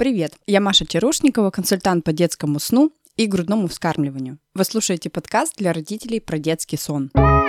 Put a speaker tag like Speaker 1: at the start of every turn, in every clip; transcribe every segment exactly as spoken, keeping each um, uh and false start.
Speaker 1: Привет, я Маша Чарушникова, консультант по детскому сну и грудному вскармливанию. Вы слушаете подкаст для родителей про детский сон.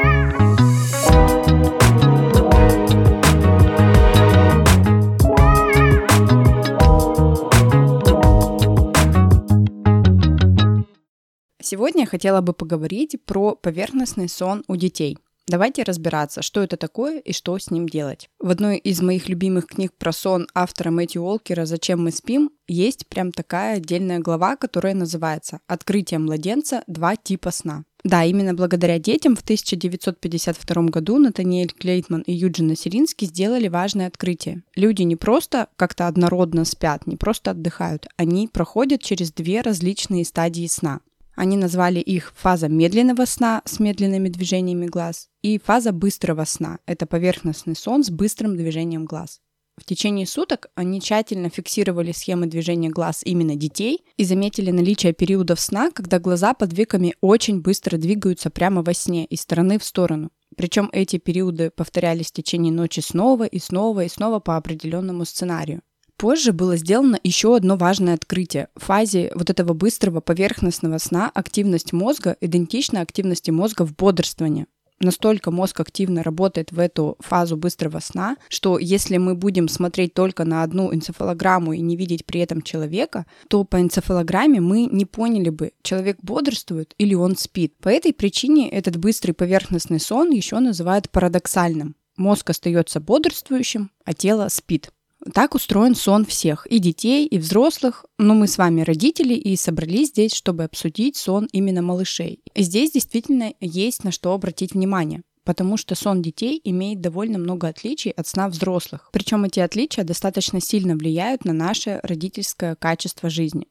Speaker 1: Сегодня я хотела бы поговорить про поверхностный сон у детей. Давайте разбираться, что это такое и что с ним делать. В одной из моих любимых книг про сон автора Мэтью Уолкера «Зачем мы спим» есть прям такая отдельная глава, которая называется «Открытие младенца. Два типа сна». Да, именно благодаря детям в тысяча девятьсот пятьдесят втором году Натаниэль Клейтман и Юджин Осиринский сделали важное открытие. Люди не просто как-то однородно спят, не просто отдыхают, они проходят через две различные стадии сна. Они назвали их фаза медленного сна с медленными движениями глаз и фаза быстрого сна. Это поверхностный сон с быстрым движением глаз. В течение суток они тщательно фиксировали схемы движения глаз именно детей и заметили наличие периодов сна, когда глаза под веками очень быстро двигаются прямо во сне из стороны в сторону. Причем эти периоды повторялись в течение ночи снова и снова и снова по определенному сценарию. Позже было сделано еще одно важное открытие. В фазе вот этого быстрого поверхностного сна активность мозга идентична активности мозга в бодрствовании. Настолько мозг активно работает в эту фазу быстрого сна, что если мы будем смотреть только на одну энцефалограмму и не видеть при этом человека, то по энцефалограмме мы не поняли бы, человек бодрствует или он спит. По этой причине этот быстрый поверхностный сон еще называют парадоксальным. Мозг остается бодрствующим, а тело спит. Так устроен сон всех, и детей, и взрослых, но мы с вами родители и собрались здесь, чтобы обсудить сон именно малышей. И здесь действительно есть на что обратить внимание, потому что сон детей имеет довольно много отличий от сна взрослых. Причем эти отличия достаточно сильно влияют на наше родительское качество жизни.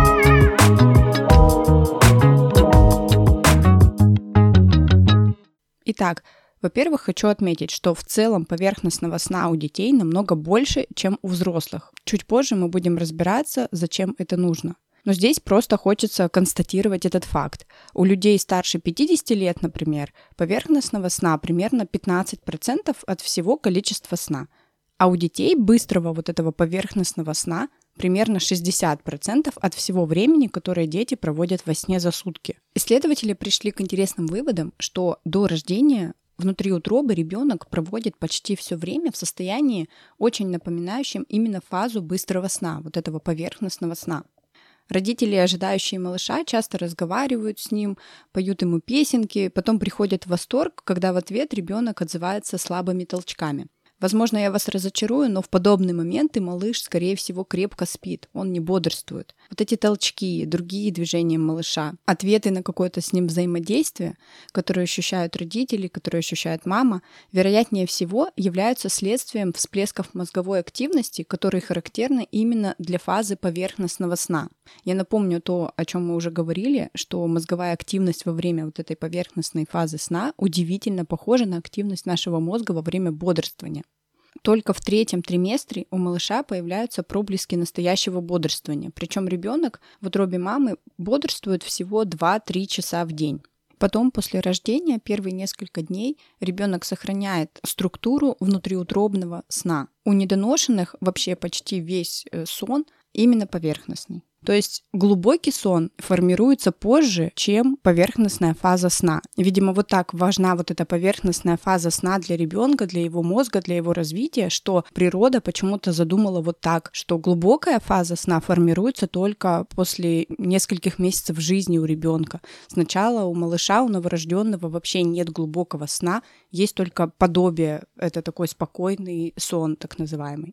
Speaker 1: Итак, во-первых, хочу отметить, что в целом поверхностного сна у детей намного больше, чем у взрослых. Чуть позже мы будем разбираться, зачем это нужно. Но здесь просто хочется констатировать этот факт. У людей старше пятидесяти лет, например, поверхностного сна примерно пятнадцать процентов от всего количества сна. А у детей быстрого вот этого поверхностного сна примерно шестьдесят процентов от всего времени, которое дети проводят во сне за сутки. Исследователи пришли к интересным выводам, что до рождения внутри утробы ребенок проводит почти все время в состоянии, очень напоминающем именно фазу быстрого сна, вот этого поверхностного сна. Родители, ожидающие малыша, часто разговаривают с ним, поют ему песенки, потом приходят в восторг, когда в ответ ребенок отзывается слабыми толчками. Возможно, я вас разочарую, но в подобные моменты малыш, скорее всего, крепко спит, он не бодрствует. Вот эти толчки, другие движения малыша, ответы на какое-то с ним взаимодействие, которые ощущают родители, которые ощущает мама, вероятнее всего являются следствием всплесков мозговой активности, которые характерны именно для фазы поверхностного сна. Я напомню то, о чем мы уже говорили, что мозговая активность во время вот этой поверхностной фазы сна удивительно похожа на активность нашего мозга во время бодрствования. Только в третьем триместре у малыша появляются проблески настоящего бодрствования. Причем ребенок в утробе мамы бодрствует всего два-три часа в день. Потом, после рождения, первые несколько дней ребенок сохраняет структуру внутриутробного сна. У недоношенных вообще почти весь сон именно поверхностный. То есть глубокий сон формируется позже, чем поверхностная фаза сна. Видимо, вот так важна вот эта поверхностная фаза сна для ребенка, для его мозга, для его развития, что природа почему-то задумала вот так, что глубокая фаза сна формируется только после нескольких месяцев жизни у ребенка. Сначала у малыша, у новорожденного вообще нет глубокого сна, есть только подобие, это такой спокойный сон, так называемый.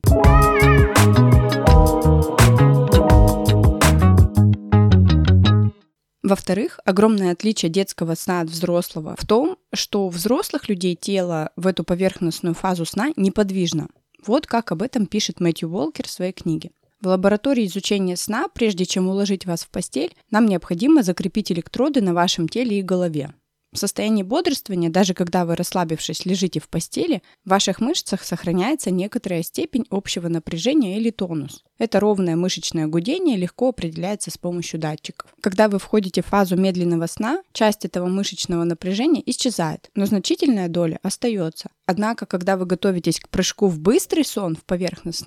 Speaker 1: Во-вторых, огромное отличие детского сна от взрослого в том, что у взрослых людей тело в эту поверхностную фазу сна неподвижно. Вот как об этом пишет Мэтью Уолкер в своей книге. В лаборатории изучения сна, прежде чем уложить вас в постель, нам необходимо закрепить электроды на вашем теле и голове. В состоянии бодрствования, даже когда вы, расслабившись, лежите в постели, в ваших мышцах сохраняется некоторая степень общего напряжения или тонус. Это ровное мышечное гудение легко определяется с помощью датчиков. Когда вы входите в фазу медленного сна, часть этого мышечного напряжения исчезает, но значительная доля остается. Однако, когда вы готовитесь к прыжку в быстрый сон, в поверхностный,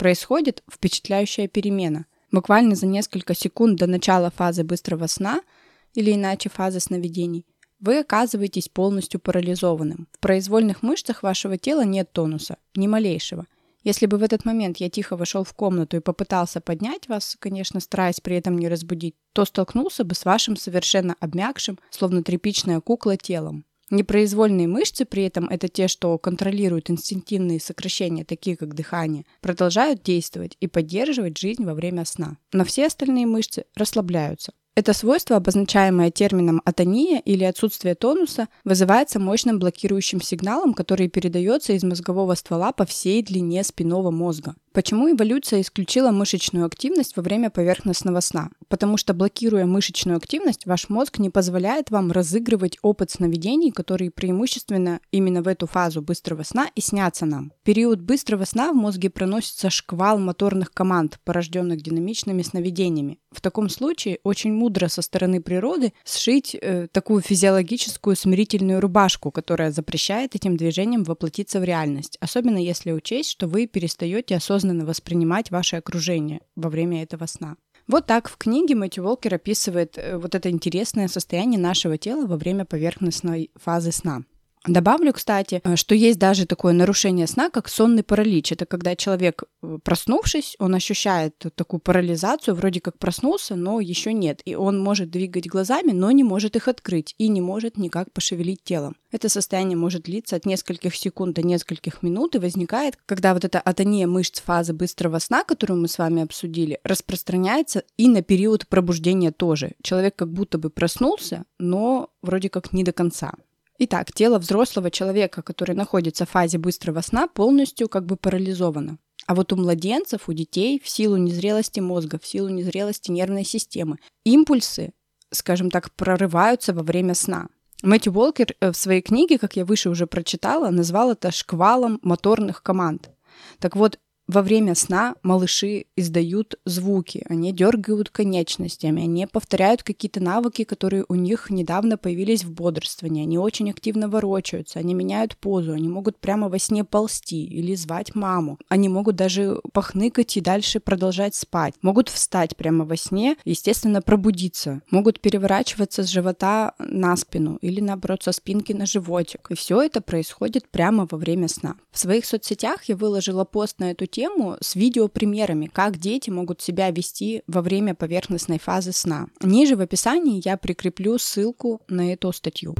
Speaker 1: происходит впечатляющая перемена. Буквально за несколько секунд до начала фазы быстрого сна, или иначе фазы сновидений, вы оказываетесь полностью парализованным. В произвольных мышцах вашего тела нет тонуса, ни малейшего. Если бы в этот момент я тихо вошел в комнату и попытался поднять вас, конечно, стараясь при этом не разбудить, то столкнулся бы с вашим совершенно обмякшим, словно тряпичная кукла, телом. Непроизвольные мышцы, при этом это те, что контролируют инстинктивные сокращения, такие как дыхание, продолжают действовать и поддерживать жизнь во время сна. Но все остальные мышцы расслабляются. Это свойство, обозначаемое термином атония или отсутствие тонуса, вызывается мощным блокирующим сигналом, который передается из мозгового ствола по всей длине спинного мозга. Почему эволюция исключила мышечную активность во время поверхностного сна? Потому что, блокируя мышечную активность, ваш мозг не позволяет вам разыгрывать опыт сновидений, которые преимущественно именно в эту фазу быстрого сна и снятся нам. В период быстрого сна в мозге проносится шквал моторных команд, порожденных динамичными сновидениями. В таком случае очень мудро со стороны природы сшить э, такую физиологическую смирительную рубашку, которая запрещает этим движениям воплотиться в реальность, особенно если учесть, что вы перестаете осознанно воспринимать ваше окружение во время этого сна. Вот так в книге Мэтью Волкер описывает вот это интересное состояние нашего тела во время поверхностной фазы сна. Добавлю, кстати, что есть даже такое нарушение сна, как сонный паралич. Это когда человек, проснувшись, он ощущает такую парализацию, вроде как проснулся, но еще нет. И он может двигать глазами, но не может их открыть и не может никак пошевелить телом. Это состояние может длиться от нескольких секунд до нескольких минут и возникает, когда вот эта атония мышц фазы быстрого сна, которую мы с вами обсудили, распространяется и на период пробуждения тоже. Человек как будто бы проснулся, но вроде как не до конца. Итак, тело взрослого человека, который находится в фазе быстрого сна, полностью как бы парализовано. А вот у младенцев, у детей, в силу незрелости мозга, в силу незрелости нервной системы, импульсы, скажем так, прорываются во время сна. Мэтью Волкер в своей книге, как я выше уже прочитала, назвал это шквалом моторных команд. Так вот, во время сна малыши издают звуки, они дергают конечностями, они повторяют какие-то навыки, которые у них недавно появились в бодрствовании, они очень активно ворочаются, они меняют позу, они могут прямо во сне ползти или звать маму, они могут даже похныкать и дальше продолжать спать, могут встать прямо во сне, естественно, пробудиться, могут переворачиваться с живота на спину или, наоборот, со спинки на животик. И все это происходит прямо во время сна. В своих соцсетях я выложила пост на эту тему с видеопримерами, как дети могут себя вести во время поверхностной фазы сна. Ниже в описании я прикреплю ссылку на эту статью.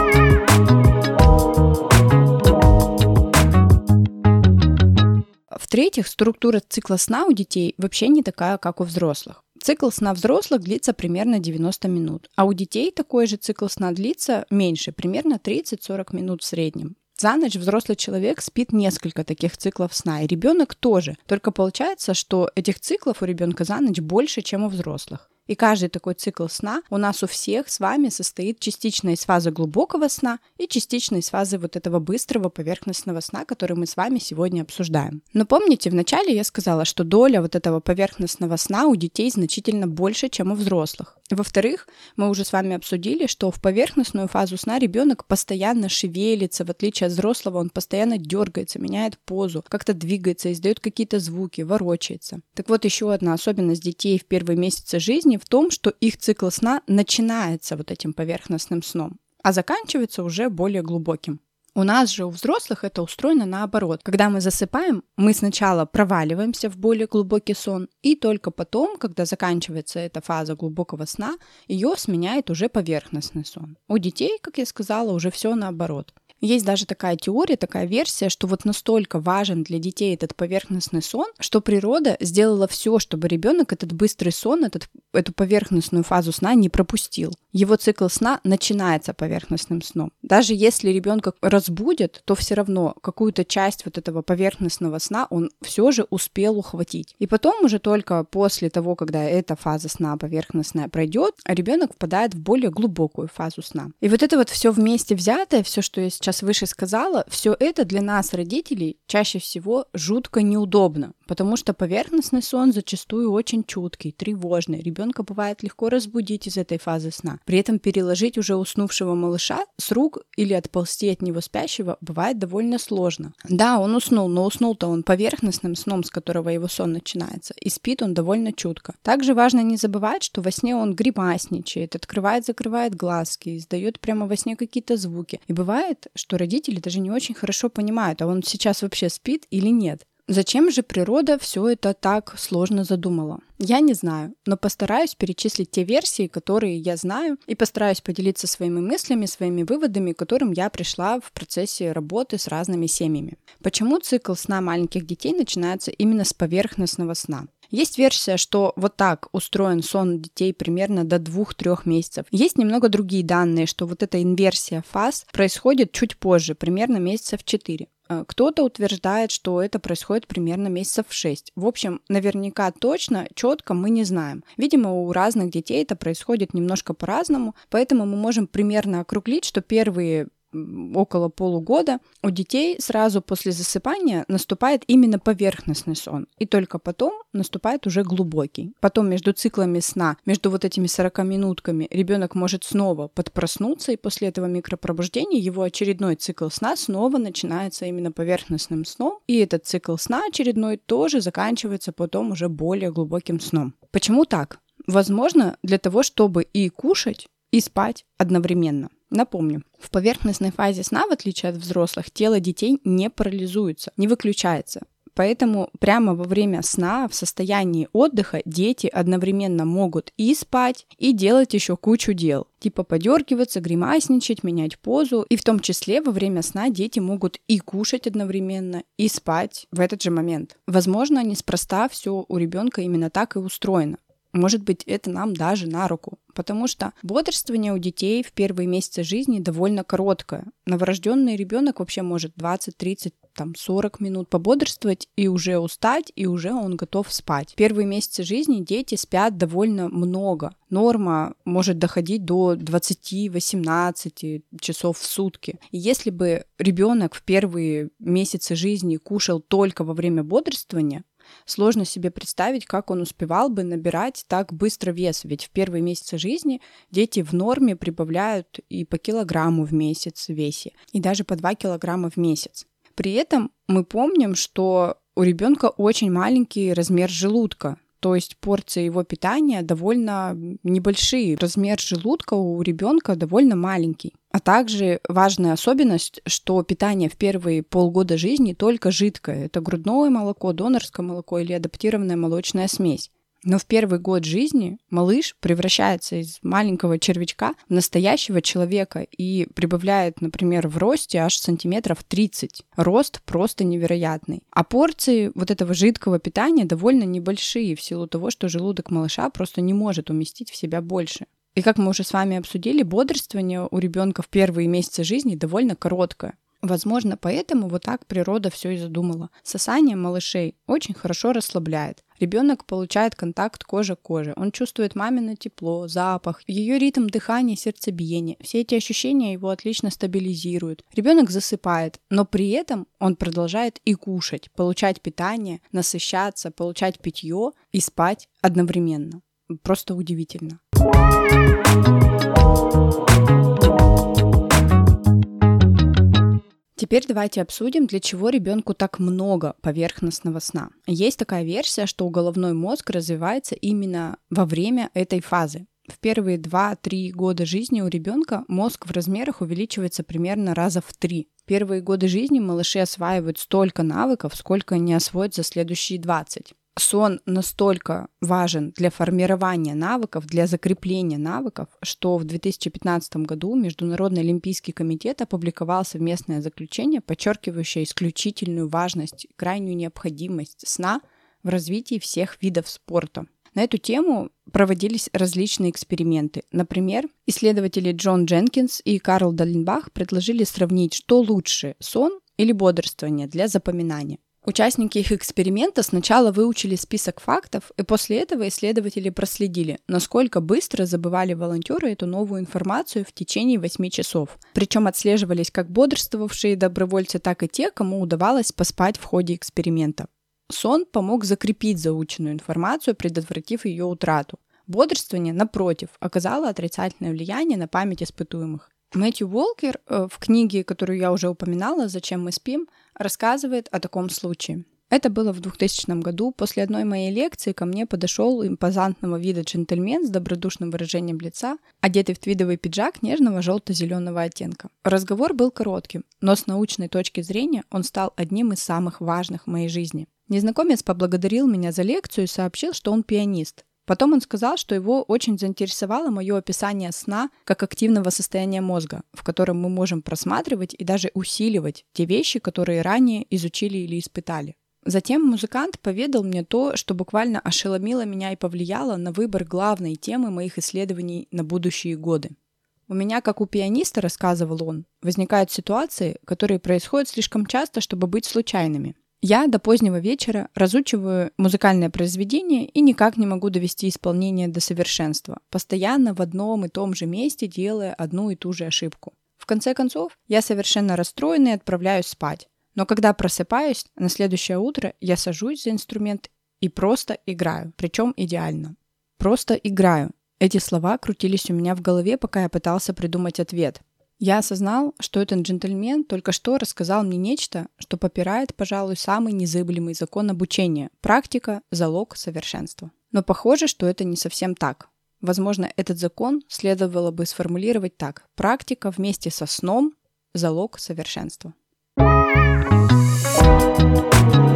Speaker 1: В-третьих, структура цикла сна у детей вообще не такая, как у взрослых. Цикл сна взрослых длится примерно девяносто минут, а у детей такой же цикл сна длится меньше, примерно тридцать-сорок минут в среднем. За ночь взрослый человек спит несколько таких циклов сна, и ребенок тоже. Только получается, что этих циклов у ребенка за ночь больше, чем у взрослых. И каждый такой цикл сна у нас у всех с вами состоит частично из фазы глубокого сна и частично из фазы вот этого быстрого поверхностного сна, который мы с вами сегодня обсуждаем. Но помните, вначале я сказала, что доля вот этого поверхностного сна у детей значительно больше, чем у взрослых. Во-вторых, мы уже с вами обсудили, что в поверхностную фазу сна ребенок постоянно шевелится, в отличие от взрослого, он постоянно дергается, меняет позу, как-то двигается, издает какие-то звуки, ворочается. Так вот, еще одна особенность детей в первые месяцы жизни в том, что их цикл сна начинается вот этим поверхностным сном, а заканчивается уже более глубоким. У нас же, у взрослых, это устроено наоборот. Когда мы засыпаем, мы сначала проваливаемся в более глубокий сон, и только потом, когда заканчивается эта фаза глубокого сна, ее сменяет уже поверхностный сон. У детей, как я сказала, уже все наоборот. Есть даже такая теория, такая версия, что вот настолько важен для детей этот поверхностный сон, что природа сделала все, чтобы ребенок этот быстрый сон, этот, эту поверхностную фазу сна не пропустил. Его цикл сна начинается поверхностным сном. Даже если ребенка разбудят, то все равно какую-то часть вот этого поверхностного сна он все же успел ухватить. И потом уже только после того, когда эта фаза сна поверхностная пройдет, ребенок впадает в более глубокую фазу сна. И вот это вот все вместе взятое, все, что я сейчас выше сказала, все это для нас, родителей, чаще всего жутко неудобно, потому что поверхностный сон зачастую очень чуткий, тревожный. Ребенка бывает легко разбудить из этой фазы сна. При этом переложить уже уснувшего малыша с рук или отползти от него спящего бывает довольно сложно. Да, он уснул, но уснул-то он поверхностным сном, с которого его сон начинается, и спит он довольно чутко. Также важно не забывать, что во сне он гримасничает, открывает-закрывает глазки, издает прямо во сне какие-то звуки. И бывает, что родители даже не очень хорошо понимают, а он сейчас вообще спит или нет. Зачем же природа все это так сложно задумала? Я не знаю, но постараюсь перечислить те версии, которые я знаю, и постараюсь поделиться своими мыслями, своими выводами, к которым я пришла в процессе работы с разными семьями. Почему цикл сна маленьких детей начинается именно с поверхностного сна? Есть версия, что вот так устроен сон детей примерно до двух-трёх месяцев. Есть немного другие данные, что вот эта инверсия фаз происходит чуть позже, примерно месяцев четыре. Кто-то утверждает, что это происходит примерно месяцев в шесть. В общем, наверняка точно, четко мы не знаем. Видимо, у разных детей это происходит немножко по-разному, поэтому мы можем примерно округлить, что первые около полугода у детей сразу после засыпания наступает именно поверхностный сон, и только потом наступает уже глубокий. Потом между циклами сна, между вот этими сорока минутками ребенок может снова подпроснуться, и после этого микропробуждения его очередной цикл сна снова начинается именно поверхностным сном, и этот цикл сна очередной тоже заканчивается потом уже более глубоким сном. Почему так? Возможно, для того, чтобы и кушать, и спать одновременно. Напомню, в поверхностной фазе сна, в отличие от взрослых, тело детей не парализуется, не выключается. Поэтому прямо во время сна, в состоянии отдыха, дети одновременно могут и спать, и делать еще кучу дел. Типа подергиваться, гримасничать, менять позу. И в том числе во время сна дети могут и кушать одновременно, и спать в этот же момент. Возможно, неспроста все у ребенка именно так и устроено. Может быть, это нам даже на руку, потому что бодрствование у детей в первые месяцы жизни довольно короткое. Новорожденный ребенок вообще может двадцать, тридцать, там, сорок минут пободрствовать и уже устать, и уже он готов спать. В первые месяцы жизни дети спят довольно много. Норма может доходить до двадцати-восемнадцати часов в сутки. И если бы ребенок в первые месяцы жизни кушал только во время бодрствования, сложно себе представить, как он успевал бы набирать так быстро вес, ведь в первые месяцы жизни дети в норме прибавляют и по килограмму в месяц в весе, и даже по два килограмма в месяц. При этом мы помним, что у ребенка очень маленький размер желудка, то есть порции его питания довольно небольшие. Размер желудка у ребенка довольно маленький. А также важная особенность, что питание в первые полгода жизни только жидкое. Это грудное молоко, донорское молоко или адаптированная молочная смесь. Но в первый год жизни малыш превращается из маленького червячка в настоящего человека и прибавляет, например, в росте аж сантиметров тридцать. Рост просто невероятный. А порции вот этого жидкого питания довольно небольшие в силу того, что желудок малыша просто не может уместить в себя больше. И как мы уже с вами обсудили, бодрствование у ребенка в первые месяцы жизни довольно короткое. Возможно, поэтому вот так природа все и задумала. Сосание малышей очень хорошо расслабляет. Ребенок получает контакт кожа к коже. Он чувствует мамино тепло, запах, ее ритм дыхания, сердцебиения. Все эти ощущения его отлично стабилизируют. Ребенок засыпает, но при этом он продолжает и кушать, получать питание, насыщаться, получать питье и спать одновременно. Просто удивительно. Теперь давайте обсудим, для чего ребенку так много поверхностного сна. Есть такая версия, что головной мозг развивается именно во время этой фазы. В первые два-три года жизни у ребенка мозг в размерах увеличивается примерно раза в три. Первые годы жизни малыши осваивают столько навыков, сколько они освоят за следующие двадцать. Сон настолько важен для формирования навыков, для закрепления навыков, что в две тысячи пятнадцатом году Международный олимпийский комитет опубликовал совместное заключение, подчеркивающее исключительную важность, крайнюю необходимость сна в развитии всех видов спорта. На эту тему проводились различные эксперименты. Например, исследователи Джон Дженкинс и Карл Даленбах предложили сравнить, что лучше – сон или бодрствование для запоминания. Участники их эксперимента сначала выучили список фактов, и после этого исследователи проследили, насколько быстро забывали волонтеры эту новую информацию в течение восьми часов. Причем отслеживались как бодрствовавшие добровольцы, так и те, кому удавалось поспать в ходе эксперимента. Сон помог закрепить заученную информацию, предотвратив ее утрату. Бодрствование, напротив, оказало отрицательное влияние на память испытуемых. Мэтью Уолкер в книге, которую я уже упоминала «Зачем мы спим», рассказывает о таком случае. Это было в двухтысячном году. После одной моей лекции ко мне подошел импозантного вида джентльмен с добродушным выражением лица, одетый в твидовый пиджак нежного желто-зеленого оттенка. Разговор был коротким, но с научной точки зрения он стал одним из самых важных в моей жизни. Незнакомец поблагодарил меня за лекцию и сообщил, что он пианист. Потом он сказал, что его очень заинтересовало мое описание сна как активного состояния мозга, в котором мы можем просматривать и даже усиливать те вещи, которые ранее изучили или испытали. Затем музыкант поведал мне то, что буквально ошеломило меня и повлияло на выбор главной темы моих исследований на будущие годы. У меня, как у пианиста, рассказывал он, возникают ситуации, которые происходят слишком часто, чтобы быть случайными. Я до позднего вечера разучиваю музыкальное произведение и никак не могу довести исполнение до совершенства, постоянно в одном и том же месте делая одну и ту же ошибку. В конце концов, я совершенно расстроена и отправляюсь спать. Но когда просыпаюсь, на следующее утро я сажусь за инструмент и просто играю, причем идеально. Просто играю. Эти слова крутились у меня в голове, пока я пытался придумать ответ. Я осознал, что этот джентльмен только что рассказал мне нечто, что попирает, пожалуй, самый незыблемый закон обучения – практика – залог совершенства. Но похоже, что это не совсем так. Возможно, этот закон следовало бы сформулировать так: практика вместе со сном – залог совершенства. Thank you.